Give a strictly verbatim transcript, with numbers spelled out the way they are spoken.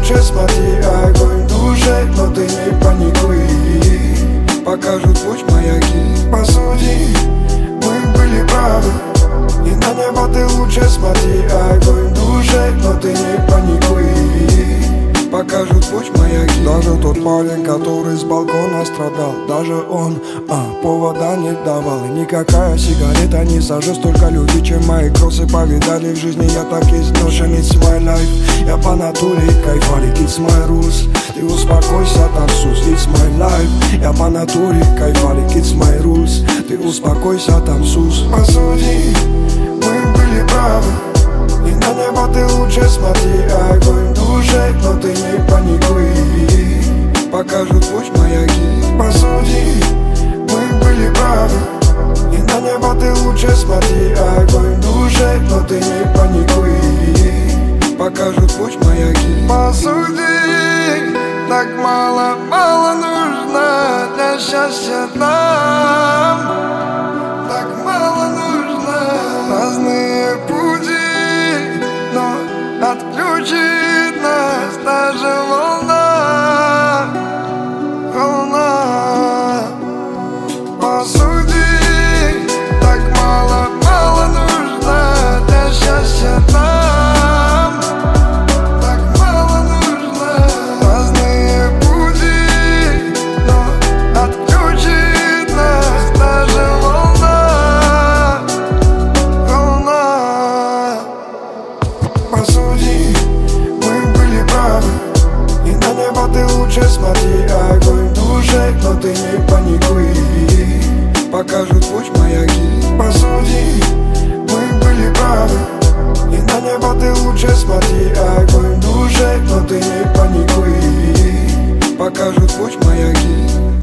лучше смотри, огонь в душе, но ты не паникуй. Покажут путь маяки, посуди, мы были правы. И на небо ты лучше смотри, огонь в душе, но ты не паникуй. Покажут путь маяки. Даже тот парень, который с балкона страдал, даже он а, повода не давал. И никакая сигарета не сожжет столько любви, чем мои кроссы повидали в жизни. Я так изношен, it's my life. Я по натуре кайфарик, it's my rules. Ты успокойся, танцуй, it's my life. Я по натуре кайфарик, it's my rules. Ты успокойся, танцуй. Посуди, мы были правы. И на небо ты лучше смотри, огонь в душе, но ты не паникуй. Покажут путь маяки, посуди, мы были правы. И на небо ты лучше смотри, огонь в душе, но ты не паникуй. Покажут путь маяки. Посуди, так мало, мало нужно для счастья нам. Так мало нужно, разные пути, но отключит нас даже волна, волна. Посуди, так мало, мало нужно для счастья нам. Так мало нужно, разные пути, но отключит нас даже волна, волна. Посуди, мы были правы. И на небо ты лучше смотри, огонь в душе, но ты не паникуй. Покажут путь маяки. Посуди, мы были правы. И на небо ты лучше смотри, огонь в душе, но ты не паникуй. Покажут путь маяки.